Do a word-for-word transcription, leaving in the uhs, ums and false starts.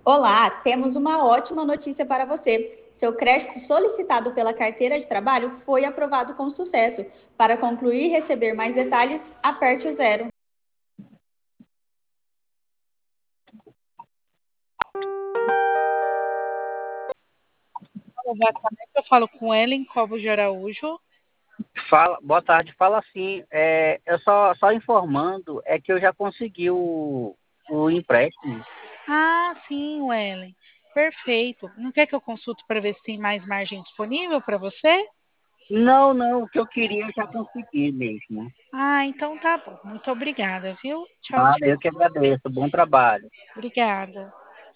Olá, temos uma ótima notícia para você. Seu crédito solicitado pela carteira de trabalho foi aprovado com sucesso. Para concluir e receber mais detalhes, aperte o zero. Boa tarde, eu falo com Ellen Cobo de Araújo. Fala, boa tarde, fala assim, é, eu só, só informando, é que eu já consegui o, o empréstimo. Ah, sim, Ellen. Perfeito. Não quer que eu consulte para ver se tem mais margem disponível para você? Não, não, o que eu queria eu já consegui mesmo. Ah, então tá bom. Muito obrigada, viu? Tchau, Ah, eu tchau. que agradeço, bom trabalho. Obrigada.